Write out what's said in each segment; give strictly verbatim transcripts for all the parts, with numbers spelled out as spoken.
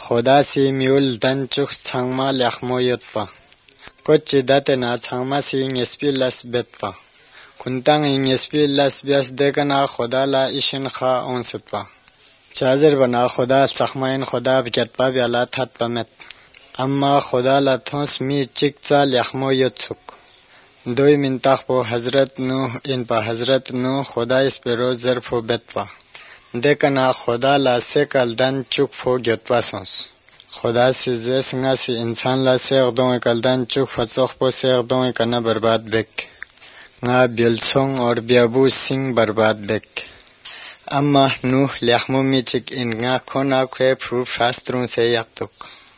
खुदा सी म्यूल दन चुख छंगमा लखमो यतपा कुछ चिदाते ना छंगमा सी इंगेस्पी लस बेतपा कुंतांग इंगेस्पी लस बियास देखना खुदा ला इशन खा ओंसतपा चाजर बना खुदा सखमाइन खुदा बिकतपा बियाला थत पमेत अम्मा खुदा ला थोस मी चिकचा लखमो यतसुक दोई मिंताख पो हजरत नूह इन पा हजरत नूह खुदा इस पे रोज जरफो बेतपा देखना खुदा ला से कल दन चुक फो गतपा सोस खुदा से जैसा सी इंसान ला से अगदों कल दन चुक फचोख पो से अगदों कना बर्बाद बेक ना बिल्सोंग और बियाबू सिंह बर्बाद बेक अम्मा नूह लखमो मी चिक इनगा खोना खे प्रूफ शास्त्रों से यक्तुक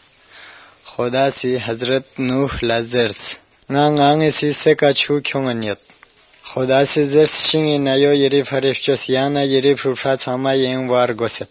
खुदा सी हजरत नूह लाजर्स ना ngang isi se ka chu kyonganyat खुदा से जर्स शिंग नयो यरी फरिफ चोस याना यरी फुफ्रा छमा यंग वार गोसेत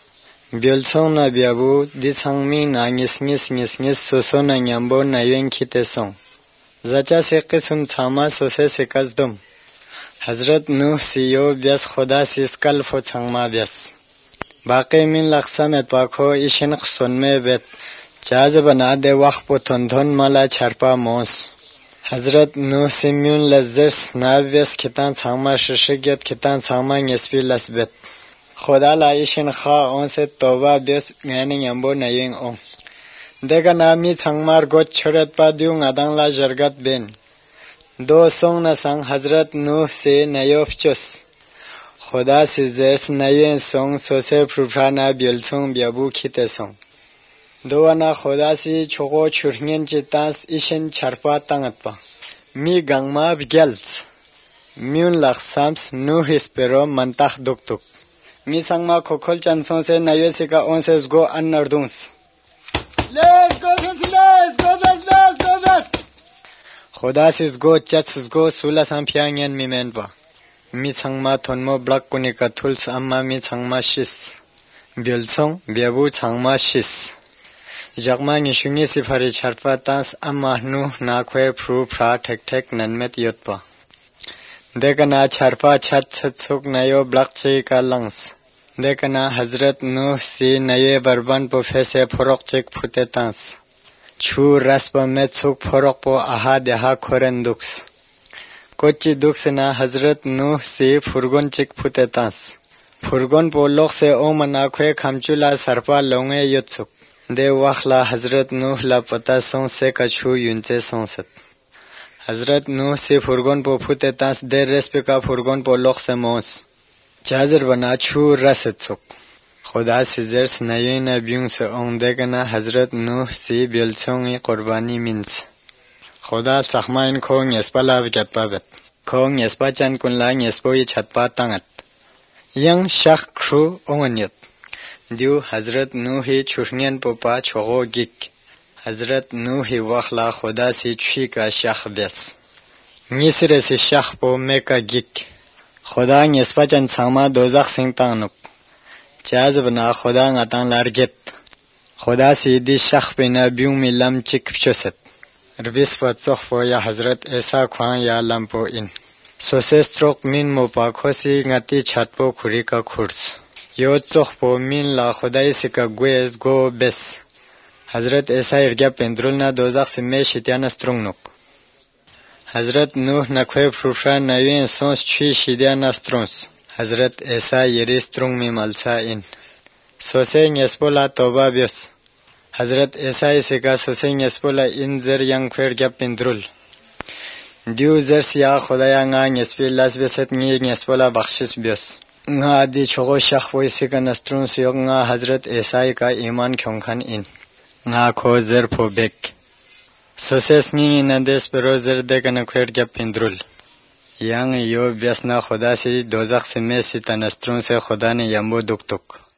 बिलसों ना बियाबू दिसंगमी ना निस निस निस निस सोसो ना न्याम्बो ना यंग खितेसों जचा से किस्म छमा सोसे से कसदम हजरत नूह सियो ब्यास खुदा से स्कल फो छंगमा ब्यास बाकी मिन लक्सा में पाखो इशन खसोन में बेत चाज बना दे वक्त पो थन थन मला छरपा मोस हजरत नूह सिम्यून लजर्स नाव्यस खितान छामा शशगियत खितान छामा नस्पी लसबत खुदा लाइशन खा ओं से तौबा बेस गैनी यंबो नयिंग ओं देगा नामी छंगमार गोच छोड़त पा दियो ngадang ला जरगत बेन दो सोंग न संग हजरत नूह से नयोफचुस खुदा से जर्स नयें सोंग सोसे फुफ्राना बिलसोंग बियाबू खिते सोंग दो अना खुदा सी छोको छुरंगन चितास इशन छरपा तंगतपा मी गंगमा बिगल्स म्यून लक्साम्स नूह स्पेरो मंताख दुक्तुक मी संगमा खोखोल चंसों से नये सिका ओंसेस गो अन्नर्दूंस let's go let's go let's go बस खुदा सिस गो चट्स गो सुला संपियांगन मिमेनपा मी संगमा थोनमो ब्लॉक कुनिका थुल्स अम्मा मी संगमा शिस बिलसोंग बियाबू संगमा शिस जगमा निशुंगी सिफारी छरपा तास अम्मा नूह नाख्वे फ्रू फ्रा ठेक ठेक ननमेत योतपा देखना छरपा छत छत सुक नयो ब्लॉक चे का लंग्स देखना हजरत नूह सी नये बर्बन पो फेसे फरोक चेक फुते तास छू रस्प में सुक फरोक पो आहा देहा खोरन दुक्स कोची दुक्स ना हजरत नूह सी फुरगोन चेक फुते तास फुरगोन पो लोक से ओ मनाख्वे खमचुला सरपा लोंगे योत्सुक दे वखला हजरत नूह ला पता सों से कछु युनचे सोंसत हजरत नूह से फुरगोन पो फुते तास दे रेस्पे का फुरगोन पो लोक से मोस चाजर बना छू रसत सुक खुदा से जर्स नये न ब्यूंग से ओंग देखना हजरत नूह से बिलसोंगी कुर्बानी मिन्स खुदा सखमा इन खोंग यस्पला विकत पाबत खोंग यस्पा चन कुनला यस्पो ये छतपा तंगत यंग शख ख्रू ओंगन्यत दियो हजरत नूह ही छुरंगन पोपा छोगो गिक हजरत नूह ही वखला खुदा से छी का शख बेस निसरे से शख पो मेका गिक खुदा निस्पा चन सामा दोजख सिंह तानुक चाज बना खुदा ngatan larget खुदा से दी शख पे ना ब्यूं में लम चिक चोसत रबिस पत्सोख पो या हजरत ऐसा ख्वां या लम्पो इन सोसे स्ट्रोक मिन मोपा खोसी ngati छतपो खुरी का खुर्स यो चोख पो मिन ला खुदाई से का गुएज गो बेस हजरत ऐसा इर्ग्या पेंद्रुल ना दोजख से में शित्यान स्ट्रोंग नुक हजरत नूह नख्वे फुफ्रा नवीन सोंस छी शिद्यान स्ट्रोंस हजरत ऐसा यरी स्ट्रोंग में मलसा इन सोसे न्यस्पोला तोबा बियस हजरत ऐसा इसे का सोसे न्यस्पोला इन जर यंग फेर ग्या पेंद्रुल दियो जर सिया खुदाया nga न्यस्पी लास बेसत नी न्यस्पोला बख्शिश बियस nga adi chogo shakh wo ise ka nastrun siyog nga हजरत ऐसाई का ईमान क्योंखन इन nga खो जर फो बेक सोसेस नी नदेस pero जर दे कन खेर क्या पिंद्रुल yang यो व्यसना खुदा से दोजख से में से तनस्त्रों से खुदा ने यम्बो दुख तुक